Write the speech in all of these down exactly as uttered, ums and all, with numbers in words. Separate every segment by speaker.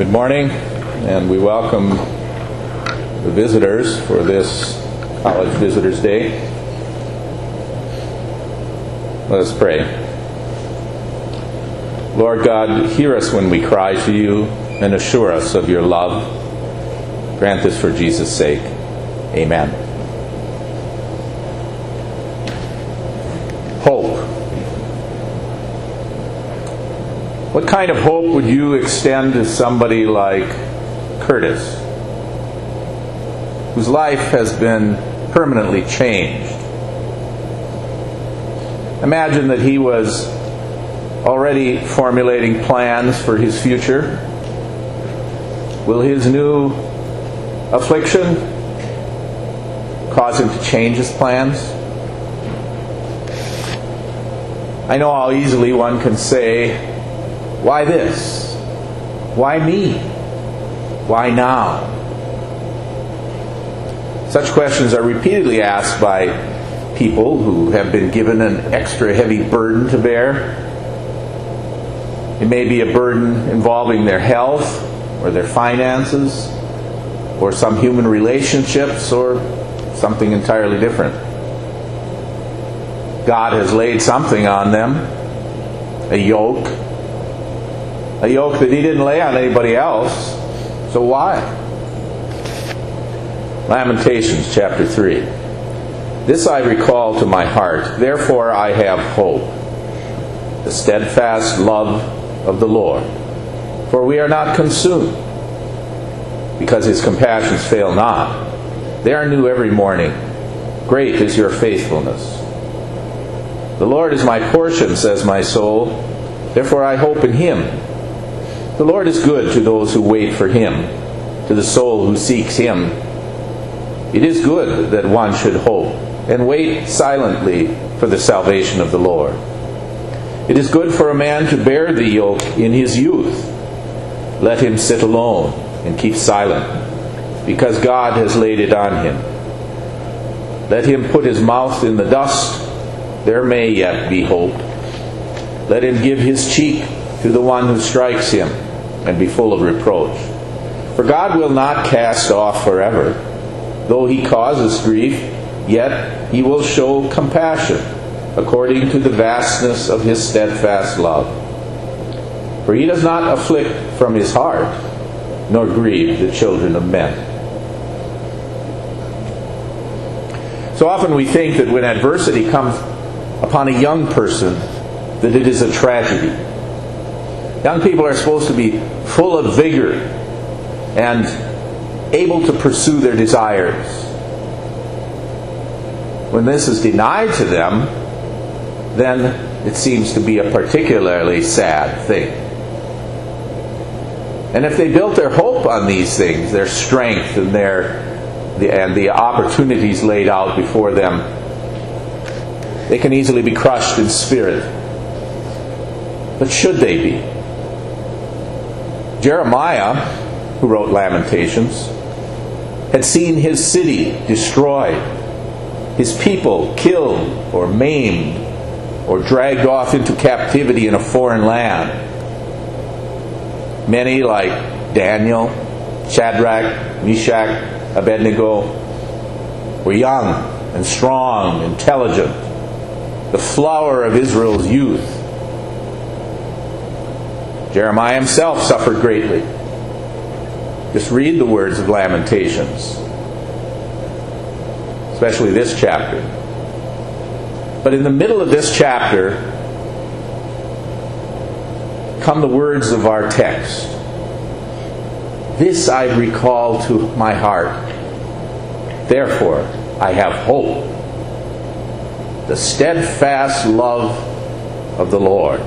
Speaker 1: Good morning, and we welcome the visitors for this College Visitors Day. Let us pray. Lord God, hear us when we cry to you and assure us of your love. Grant this for Jesus' sake. Amen. Hope. What kind of hope would you extend to somebody like Curtis, whose life has been permanently changed? Imagine that he was already formulating plans for his future. Will his new affliction cause him to change his plans? I know how easily one can say, why this? Why me? Why now? Such questions are repeatedly asked by people who have been given an extra heavy burden to bear. It may be a burden involving their health or their finances or some human relationships or something entirely different. God has laid something on them, a yoke, a yoke that he didn't lay on anybody else. So why? Lamentations chapter three. This I recall to my heart, therefore I have hope, the steadfast love of the Lord. For we are not consumed, because his compassions fail not. They are new every morning. Great is your faithfulness. The Lord is my portion, says my soul, therefore I hope in him. The Lord is good to those who wait for him, to the soul who seeks him. It is good that one should hope and wait silently for the salvation of the Lord. It is good for a man to bear the yoke in his youth. Let him sit alone and keep silent, because God has laid it on him. Let him put his mouth in the dust. There may yet be hope. Let him give his cheek to the one who strikes him, and be full of reproach. For God will not cast off forever. Though he causes grief, yet he will show compassion, according to the vastness of his steadfast love. For he does not afflict from his heart, nor grieve the children of men. So often we think that when adversity comes upon a young person, that it is a tragedy. Young people are supposed to be full of vigor and able to pursue their desires. When this is denied to them, then it seems to be a particularly sad thing. And if they built their hope on these things, their strength and their the, and the opportunities laid out before them, they can easily be crushed in spirit. But should they be? Jeremiah, who wrote Lamentations, had seen his city destroyed, his people killed or maimed or dragged off into captivity in a foreign land. Many, like Daniel, Shadrach, Meshach, Abednego, were young and strong, intelligent, the flower of Israel's youth. Jeremiah himself suffered greatly. Just read the words of Lamentations, especially this chapter. But in the middle of this chapter come the words of our text. This I recall to my heart, therefore I have hope, the steadfast love of the Lord.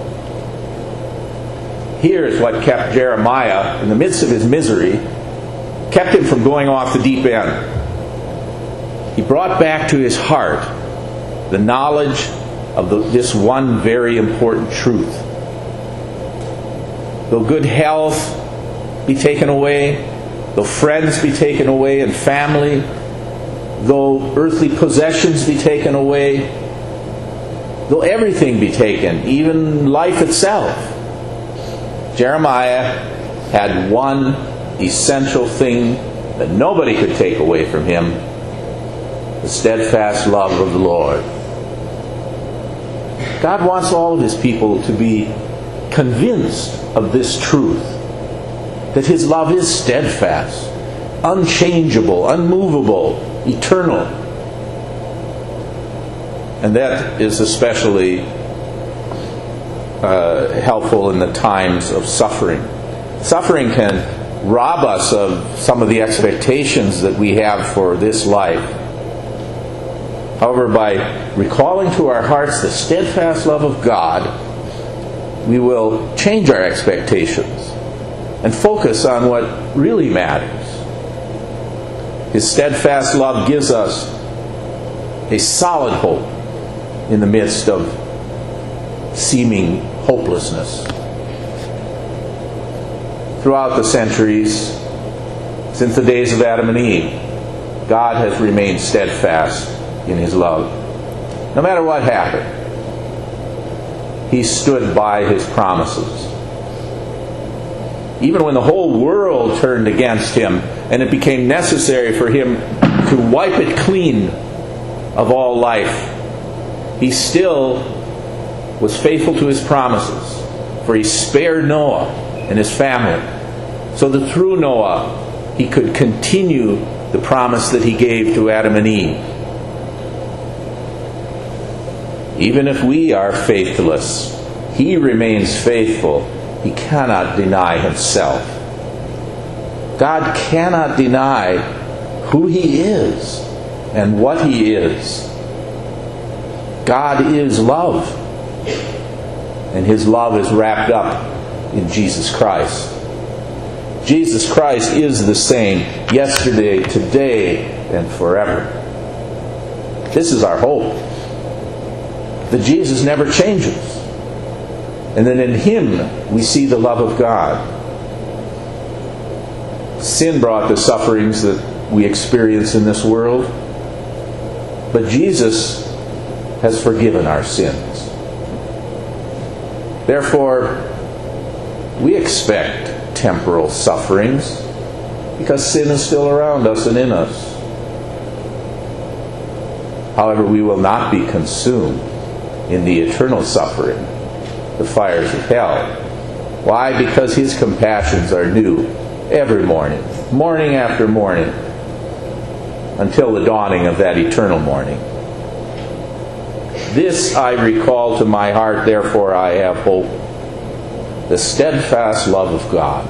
Speaker 1: Here is what kept Jeremiah, in the midst of his misery, kept him from going off the deep end. He brought back to his heart the knowledge of the, this one very important truth. Though good health be taken away, though friends be taken away and family, though earthly possessions be taken away, though everything be taken, even life itself, Jeremiah had one essential thing that nobody could take away from him: the steadfast love of the Lord. God wants all of his people to be convinced of this truth, that his love is steadfast, unchangeable, unmovable, eternal. And that is especially uh, helpful in the times of suffering. Suffering can rob us of some of the expectations that we have for this life. However, by recalling to our hearts the steadfast love of God, we will change our expectations and focus on what really matters. His steadfast love gives us a solid hope in the midst of seeming hopelessness. Throughout the centuries, since the days of Adam and Eve, God has remained steadfast in his love. No matter what happened, he stood by his promises. Even when the whole world turned against him and it became necessary for him to wipe it clean of all life, he still was faithful to his promises, for he spared Noah and his family, so that through Noah he could continue the promise that he gave to Adam and Eve. Even if we are faithless, he remains faithful. He cannot deny himself. God cannot deny who he is and what he is. God is love, and his love is wrapped up in Jesus Christ. Jesus Christ is the same yesterday, today, and forever. This is our hope, that Jesus never changes, and that in him we see the love of God. Sin brought the sufferings that we experience in this world, but Jesus has forgiven our sins. Therefore, we expect temporal sufferings because sin is still around us and in us. However, we will not be consumed in the eternal suffering, the fires of hell. Why? Because his compassions are new every morning, morning after morning, until the dawning of that eternal morning. This I recall to my heart, therefore I have hope, the steadfast love of God.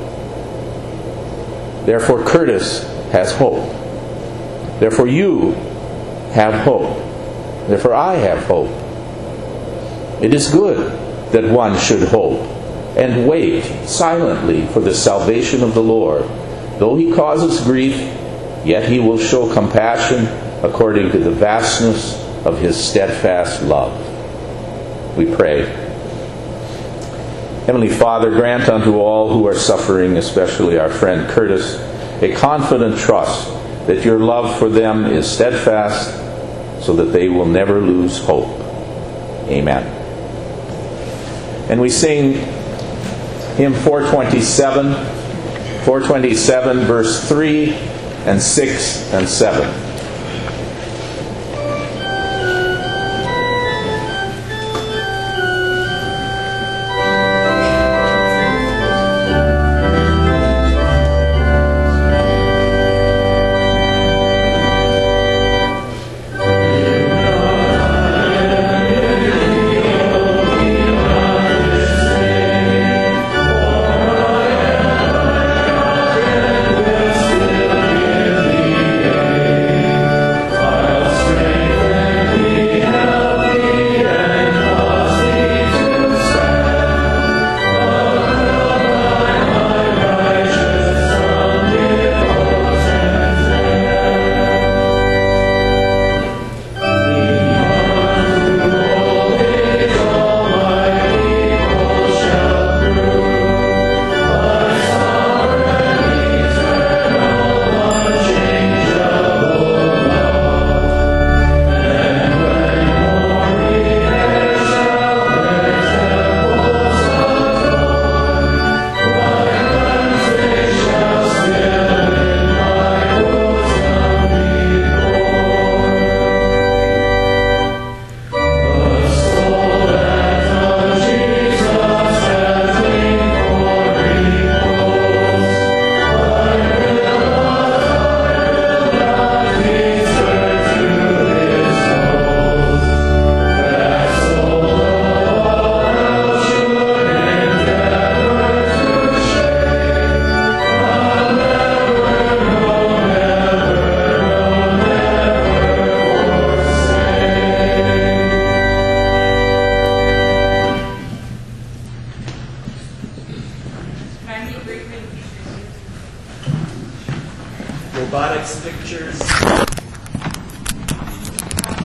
Speaker 1: Therefore Curtis has hope. Therefore you have hope. Therefore I have hope. It is good that one should hope and wait silently for the salvation of the Lord. Though he causes grief, yet he will show compassion according to the vastness of his steadfast love. We pray. Heavenly Father, grant unto all who are suffering, especially our friend Curtis, a confident trust that your love for them is steadfast, so that they will never lose hope. Amen. And we sing hymn four twenty-seven, four twenty-seven, verse three and six and seven.